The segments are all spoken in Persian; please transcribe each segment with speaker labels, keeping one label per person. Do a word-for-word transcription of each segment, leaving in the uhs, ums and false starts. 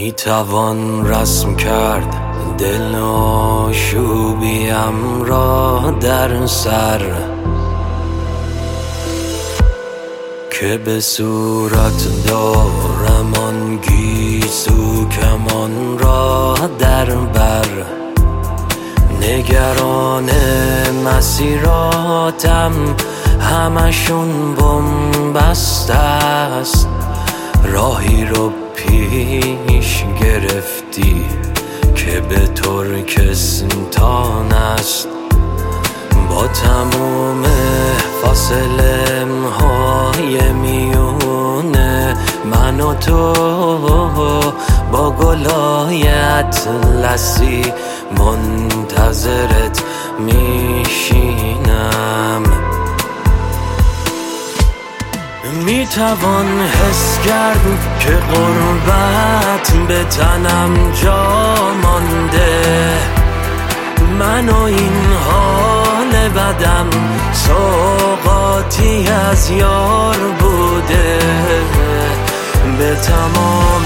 Speaker 1: میتوان رسم کرد دل آشوبیم را در سر، که به صورت دارم آن گیسو کمان را در بر. نگران مسیراتم همشون بن‌بست است، راهی رو پیش گرفتی که به ترکستان است. با تموم فاصله های میونه من و تو، با گلای اطلسی منتظرت میشینم. میتوان حس کرد که غربت به تنم جا مانده، من و این حال بدم سوغاتی از یار بوده. به تمام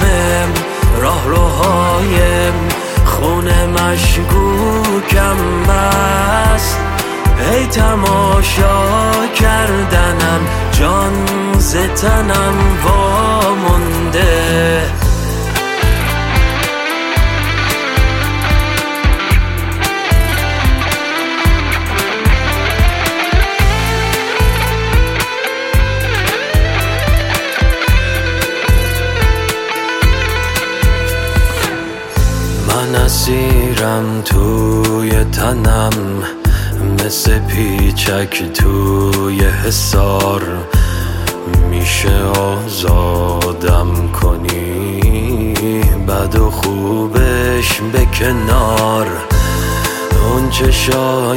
Speaker 1: راهروهای خون مشکوکم بست، ای تماشا کردنم جان ز تنم وامونده. من اسیرم توی تنم، مثل پیچک توی حصار. میشه آزادم کنی بد و خوبش به کنار. اون چشای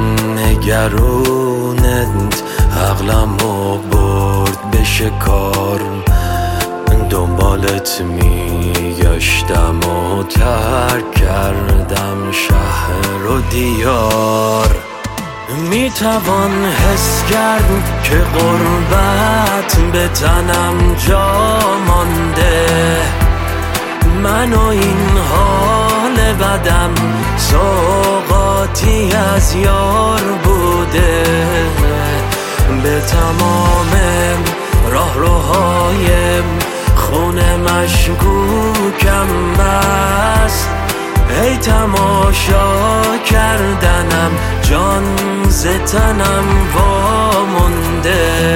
Speaker 1: نگرونت عقلمو برد به شکار. دنبالت میگشتم و ترک کردم شهر و دیار. میتوان حس کرد که غربت به تنم جا مانده، من و این حال بدم سوغاتی از یار بوده. به تمام راهروهای خون مشکوکم بست، ای تماشا کردنم جان ز تنم وامونده.